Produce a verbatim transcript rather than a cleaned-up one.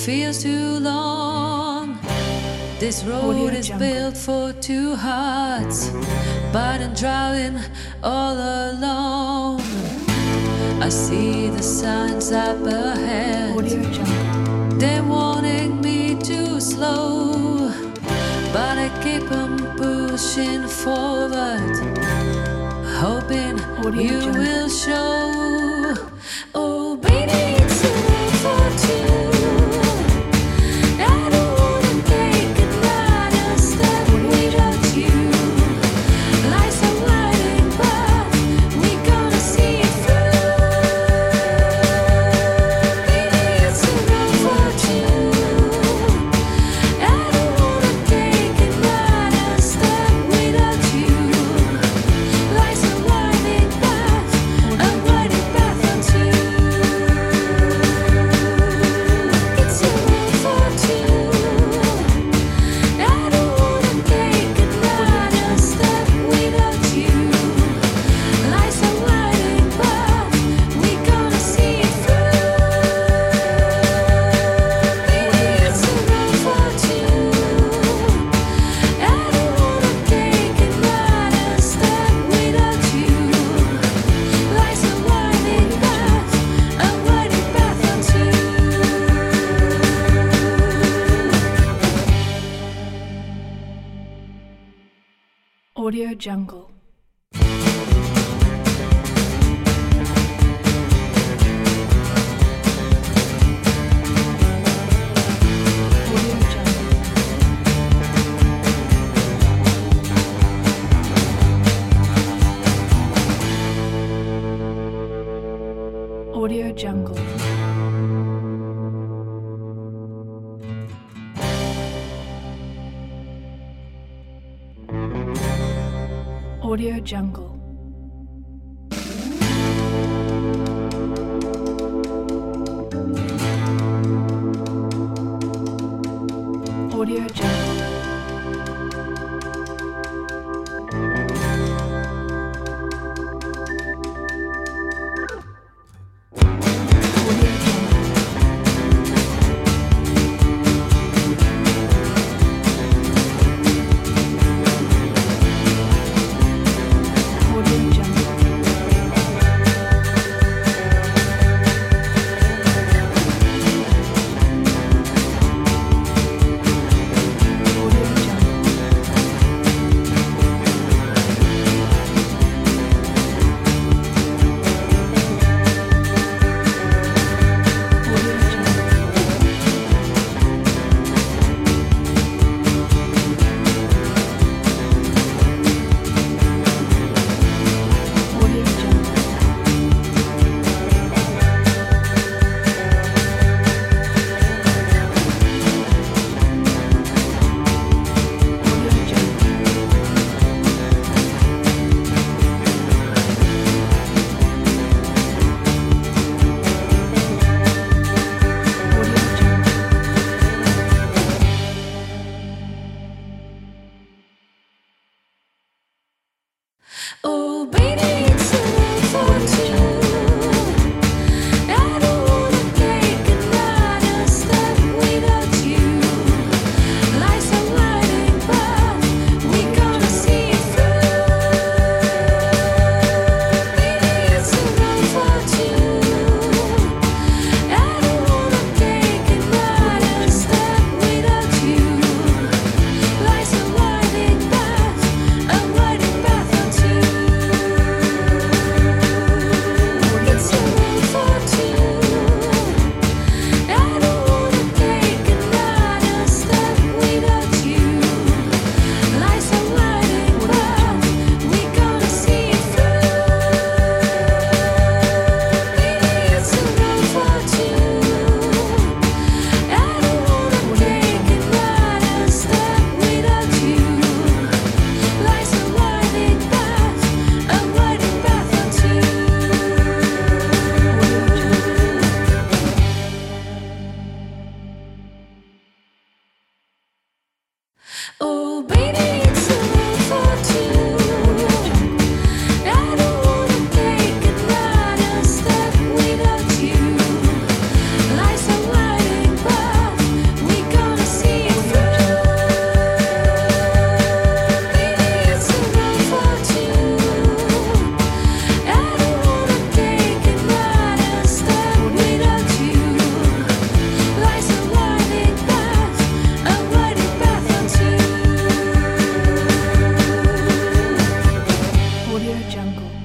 feels too long. This road is built for two hearts, but I'm driving all alone. I see the signs up ahead, they're warning me to slow, but I keep on pushing forward, hoping you will show. Oh baby, it's a road for two. I don't wanna take another step without you. Life's a winding path, we gonna see it through. Baby, it's a road for two. I don't wanna take another step without you. Life's a winding path, a winding path unto. It's a road for two. I don't wanna take another step without you. Life's a winding path, we gonna see it through. Baby, it's a road for two. I don't wanna take another step without you. Life's a winding path, a winding path unto. Audio Jungle. Audio Jungle. Audio Jungle. Audio Jungle. Audio Jungle.